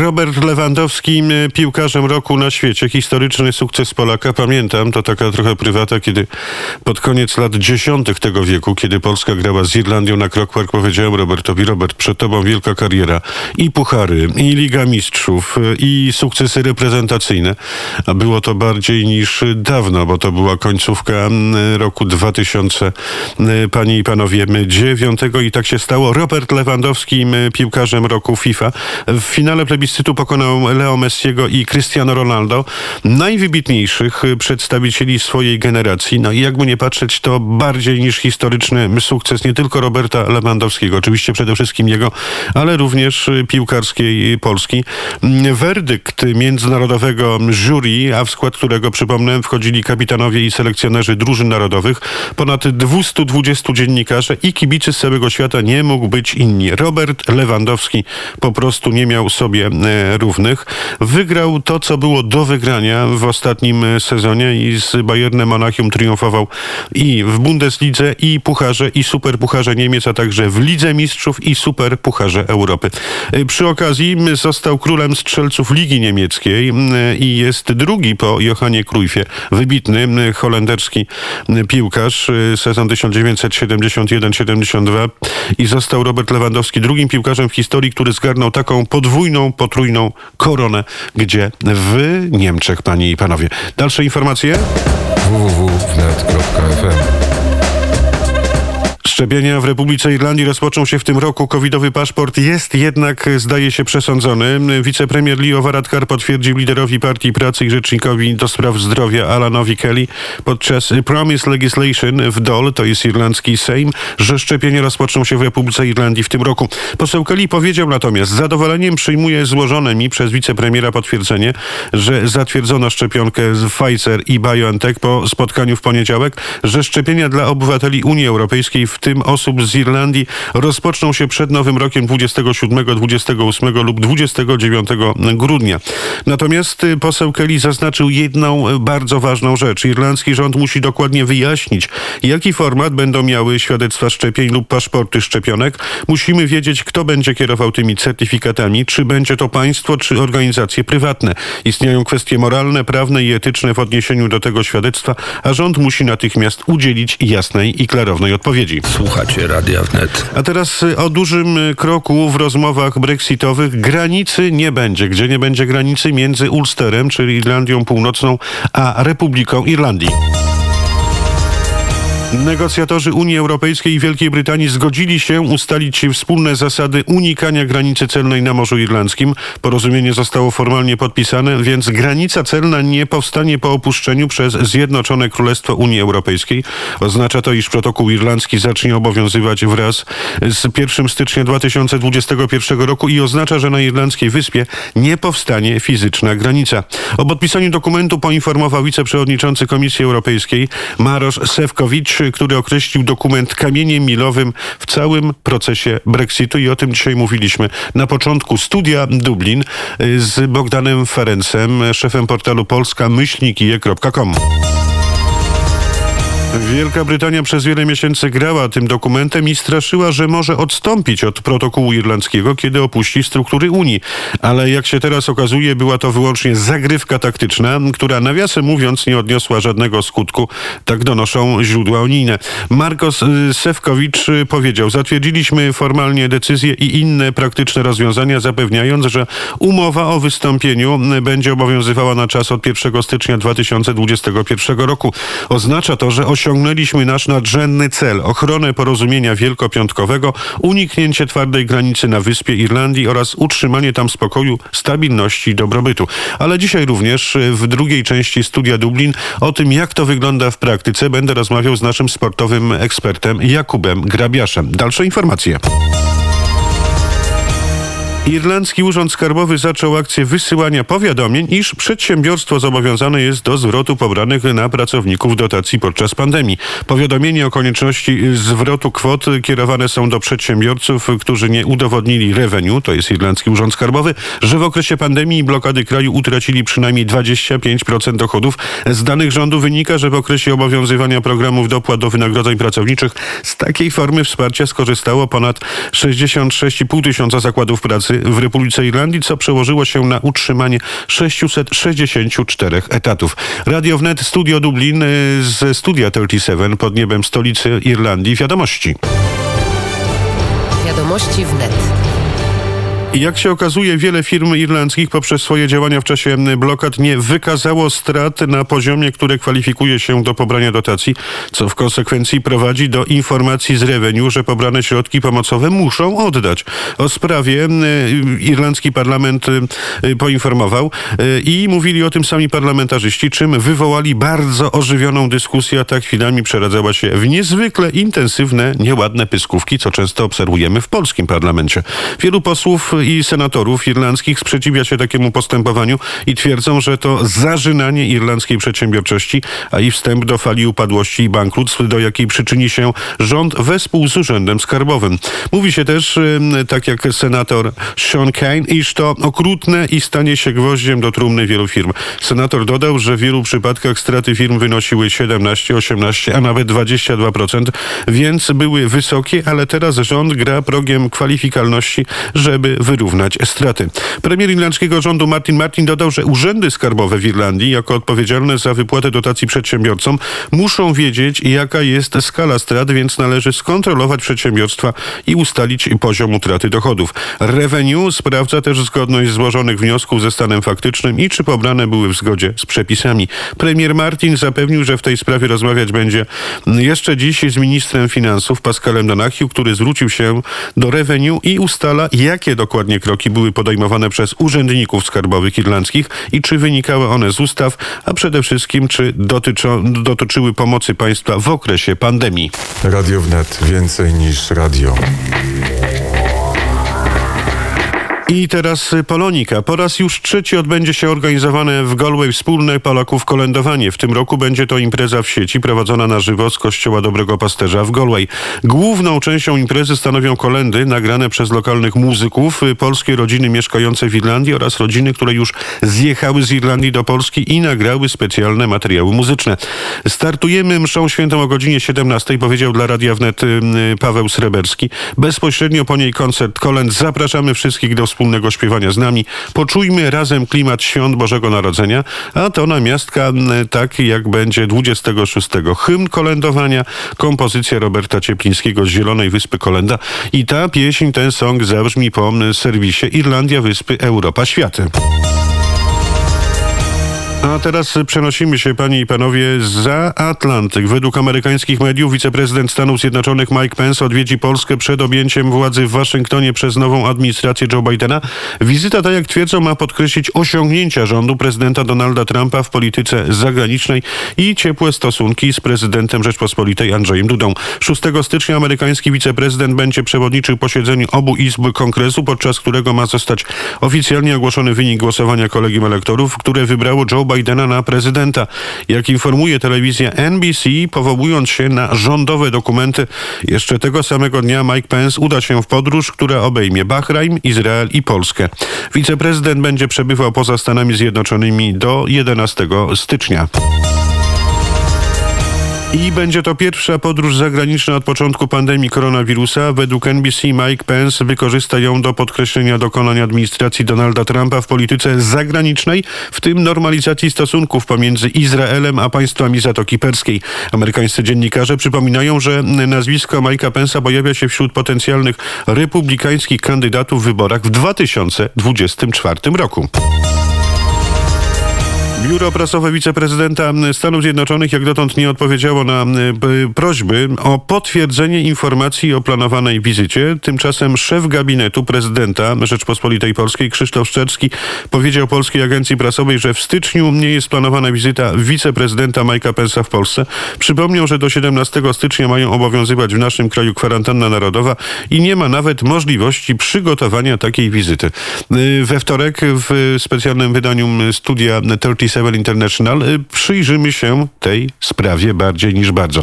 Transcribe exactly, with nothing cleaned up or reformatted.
Robert Lewandowski, piłkarzem roku na świecie. Historyczny sukces Polaka. Pamiętam, to taka trochę prywata, kiedy pod koniec lat dziesiątych tego wieku, kiedy Polska grała z Irlandią na Croke Park, powiedziałem Robertowi: Robert, przed tobą wielka kariera. I puchary, i Liga Mistrzów, i sukcesy reprezentacyjne. A było to bardziej niż dawno, bo to była końcówka roku dwa tysiące, panie i panowie, dziewiątego i tak się stało. Robert Lewandowski, piłkarzem roku FIFA. W finale plebiscytu pokonał Leo Messiego i Cristiano Ronaldo, najwybitniejszych przedstawicieli swojej generacji. No i jakby nie patrzeć, to bardziej niż historyczny sukces nie tylko Roberta Lewandowskiego, oczywiście przede wszystkim jego, ale również piłkarskiej Polski. Werdykt międzynarodowego jury, a w skład którego, przypomnę, wchodzili kapitanowie i selekcjonerzy drużyn narodowych, ponad dwieście dwadzieścia dziennikarzy i kibicy z całego świata, nie mógł być inni. Robert Lewandowski po prostu nie miał sobie e, równych. Wygrał to, co było do wygrania w ostatnim sezonie i z Bayernem Monachium triumfował i w Bundeslidze, i Pucharze, i Superpucharze Niemiec, a także w Lidze Mistrzów i Superpucharze Europy. E, przy okazji został królem strzelców Ligi Niemieckiej e, i jest drugi po Johanie Cruyffie. Wybitny e, holenderski e, piłkarz, e, sezon tysiąc dziewięćset siedemdziesiąt jeden siedemdziesiąt dwa i został Robert Lewandowski drugim piłkarzem w historii, który zgarnął taką podwójną, potrójną koronę, gdzie w Niemczech, panie i panowie. Dalsze informacje? w w w kropka wnet kropka f m. Szczepienia w Republice Irlandii rozpoczną się w tym roku. Covidowy paszport jest jednak, zdaje się, przesądzony. Wicepremier Leo Varadkar potwierdził liderowi Partii Pracy i rzecznikowi do spraw zdrowia Alanowi Kelly podczas Promise Legislation w Dáil, to jest irlandzki Sejm, że szczepienia rozpoczną się w Republice Irlandii w tym roku. Poseł Kelly powiedział natomiast: z zadowoleniem przyjmuję złożone mi przez wicepremiera potwierdzenie, że zatwierdzono szczepionkę z Pfizer i BioNTech po spotkaniu w poniedziałek, że szczepienia dla obywateli Unii Europejskiej, w tym osób z Irlandii, rozpoczną się przed Nowym Rokiem dwudziestego siódmego, dwudziestego ósmego lub dwudziestego dziewiątego grudnia. Natomiast poseł Kelly zaznaczył jedną bardzo ważną rzecz. Irlandzki rząd musi dokładnie wyjaśnić, jaki format będą miały świadectwa szczepień lub paszporty szczepionek. Musimy wiedzieć, kto będzie kierował tymi certyfikatami, czy będzie to państwo, czy organizacje prywatne. Istnieją kwestie moralne, prawne i etyczne w odniesieniu do tego świadectwa, a rząd musi natychmiast udzielić jasnej i klarownej odpowiedzi. Słuchacie Radia Wnet. A teraz o dużym kroku w rozmowach brexitowych. Granicy nie będzie. Gdzie nie będzie granicy między Ulsterem, czyli Irlandią Północną, a Republiką Irlandii. Negocjatorzy Unii Europejskiej i Wielkiej Brytanii zgodzili się ustalić wspólne zasady unikania granicy celnej na Morzu Irlandzkim. Porozumienie zostało formalnie podpisane, więc granica celna nie powstanie po opuszczeniu przez Zjednoczone Królestwo Unii Europejskiej. Oznacza to, iż protokół irlandzki zacznie obowiązywać wraz z pierwszego stycznia dwa tysiące dwudziestego pierwszego roku i oznacza, że na irlandzkiej wyspie nie powstanie fizyczna granica. O podpisaniu dokumentu poinformował wiceprzewodniczący Komisji Europejskiej Maroš Šefčovič, który określił dokument kamieniem milowym w całym procesie Brexitu i o tym dzisiaj mówiliśmy na początku Studia Dublin z Bogdanem Ferencem, szefem portalu polska myślnik i e kropka com. Wielka Brytania przez wiele miesięcy grała tym dokumentem i straszyła, że może odstąpić od protokołu irlandzkiego, kiedy opuści struktury Unii. Ale jak się teraz okazuje, była to wyłącznie zagrywka taktyczna, która, nawiasem mówiąc, nie odniosła żadnego skutku. Tak donoszą źródła unijne. Maroš Šefčovič powiedział: zatwierdziliśmy formalnie decyzje i inne praktyczne rozwiązania, zapewniając, że umowa o wystąpieniu będzie obowiązywała na czas od pierwszego stycznia dwa tysiące dwudziestego pierwszego roku. Oznacza to, że osiągnęliśmy nasz nadrzędny cel: ochronę porozumienia wielkopiątkowego, uniknięcie twardej granicy na wyspie Irlandii oraz utrzymanie tam spokoju, stabilności i dobrobytu. Ale dzisiaj również w drugiej części Studia Dublin o tym, jak to wygląda w praktyce, będę rozmawiał z naszym sportowym ekspertem Jakubem Grabiaszem. Dalsze informacje. Irlandzki Urząd Skarbowy zaczął akcję wysyłania powiadomień, iż przedsiębiorstwo zobowiązane jest do zwrotu pobranych na pracowników dotacji podczas pandemii. Powiadomienia o konieczności zwrotu kwot kierowane są do przedsiębiorców, którzy nie udowodnili revenue, to jest Irlandzki Urząd Skarbowy, że w okresie pandemii i blokady kraju utracili przynajmniej dwadzieścia pięć procent dochodów. Z danych rządu wynika, że w okresie obowiązywania programów dopłat do wynagrodzeń pracowniczych z takiej formy wsparcia skorzystało ponad sześćdziesiąt sześć i pół tysiąca zakładów pracy. pracy w Republice Irlandii, co przełożyło się na utrzymanie sześciuset sześćdziesięciu czterech etatów. Radio Wnet, Studio Dublin, ze Studia trzydzieści siedem pod niebem stolicy Irlandii. Wiadomości. Wiadomości wnet. I jak się okazuje, wiele firm irlandzkich poprzez swoje działania w czasie blokad nie wykazało strat na poziomie, który kwalifikuje się do pobrania dotacji, co w konsekwencji prowadzi do informacji z revenue, że pobrane środki pomocowe muszą oddać. O sprawie irlandzki parlament poinformował i mówili o tym sami parlamentarzyści, czym wywołali bardzo ożywioną dyskusję, a ta chwilami przeradzała się w niezwykle intensywne, nieładne pyskówki, co często obserwujemy w polskim parlamencie. Wielu posłów i senatorów irlandzkich sprzeciwia się takiemu postępowaniu i twierdzą, że to zarzynanie irlandzkiej przedsiębiorczości, a i wstęp do fali upadłości i bankructw, do jakiej przyczyni się rząd wespół z Urzędem Skarbowym. Mówi się też, tak jak senator Sean Kane, iż to okrutne i stanie się gwoździem do trumny wielu firm. Senator dodał, że w wielu przypadkach straty firm wynosiły siedemnaście, osiemnaście, a nawet dwadzieścia dwa procent, więc były wysokie, ale teraz rząd gra progiem kwalifikalności, żeby wyrównać straty. Premier irlandzkiego rządu Martin Martin dodał, że urzędy skarbowe w Irlandii, jako odpowiedzialne za wypłatę dotacji przedsiębiorcom, muszą wiedzieć, jaka jest skala strat, więc należy skontrolować przedsiębiorstwa i ustalić poziom utraty dochodów. Revenue sprawdza też zgodność złożonych wniosków ze stanem faktycznym i czy pobrane były w zgodzie z przepisami. Premier Martin zapewnił, że w tej sprawie rozmawiać będzie jeszcze dziś z ministrem finansów Pascalem Donahiu, który zwrócił się do Revenue i ustala, jakie dokładnie kroki były podejmowane przez urzędników skarbowych irlandzkich i czy wynikały one z ustaw, a przede wszystkim czy dotyczą, dotyczyły pomocy państwa w okresie pandemii. Radio Wnet. Więcej niż radio. I teraz Polonika. Po raz już trzeci odbędzie się organizowane w Galway wspólne Polaków kolędowanie. W tym roku będzie to impreza w sieci prowadzona na żywo z Kościoła Dobrego Pasterza w Galway. Główną częścią imprezy stanowią kolendy nagrane przez lokalnych muzyków, polskie rodziny mieszkające w Irlandii oraz rodziny, które już zjechały z Irlandii do Polski i nagrały specjalne materiały muzyczne. Startujemy mszą świętą o godzinie siedemnastej, powiedział dla Radia Wnet Paweł Sreberski. Bezpośrednio po niej koncert kolęd. Zapraszamy wszystkich do wspólnego śpiewania z nami. Poczujmy razem klimat świąt Bożego Narodzenia, a to namiastka tak jak będzie dwudziestego szóstego. Hymn kolędowania, kompozycja Roberta Cieplińskiego z Zielonej Wyspy Kolenda i ta pieśń, ten song zabrzmi po serwisie Irlandia, Wyspy, Europa, Światy. A teraz przenosimy się, panie i panowie, za Atlantyk. Według amerykańskich mediów wiceprezydent Stanów Zjednoczonych Mike Pence odwiedzi Polskę przed objęciem władzy w Waszyngtonie przez nową administrację Joe Bidena. Wizyta, tak jak twierdzą, ma podkreślić osiągnięcia rządu prezydenta Donalda Trumpa w polityce zagranicznej i ciepłe stosunki z prezydentem Rzeczpospolitej Andrzejem Dudą. szóstego stycznia amerykański wiceprezydent będzie przewodniczył posiedzeniu obu izb Kongresu, podczas którego ma zostać oficjalnie ogłoszony wynik głosowania kolegium elektorów, które wybrało Joe Bidena na prezydenta. Jak informuje telewizja N B C, powołując się na rządowe dokumenty, jeszcze tego samego dnia Mike Pence uda się w podróż, która obejmie Bahrajn, Izrael i Polskę. Wiceprezydent będzie przebywał poza Stanami Zjednoczonymi do jedenastego stycznia. I będzie to pierwsza podróż zagraniczna od początku pandemii koronawirusa. Według N B C Mike Pence wykorzysta ją do podkreślenia dokonań administracji Donalda Trumpa w polityce zagranicznej, w tym normalizacji stosunków pomiędzy Izraelem a państwami Zatoki Perskiej. Amerykańscy dziennikarze przypominają, że nazwisko Mike'a Pence'a pojawia się wśród potencjalnych republikańskich kandydatów w wyborach w dwa tysiące dwudziestym czwartym roku. Biuro prasowe wiceprezydenta Stanów Zjednoczonych jak dotąd nie odpowiedziało na prośby o potwierdzenie informacji o planowanej wizycie. Tymczasem szef gabinetu prezydenta Rzeczpospolitej Polskiej Krzysztof Szczerski powiedział Polskiej Agencji Prasowej, że w styczniu nie jest planowana wizyta wiceprezydenta Mike'a Pence'a w Polsce. Przypomniał, że do siedemnastego stycznia mają obowiązywać w naszym kraju kwarantanna narodowa i nie ma nawet możliwości przygotowania takiej wizyty. We wtorek w specjalnym wydaniu studia trzydzieści siedem International przyjrzymy się tej sprawie bardziej niż bardzo.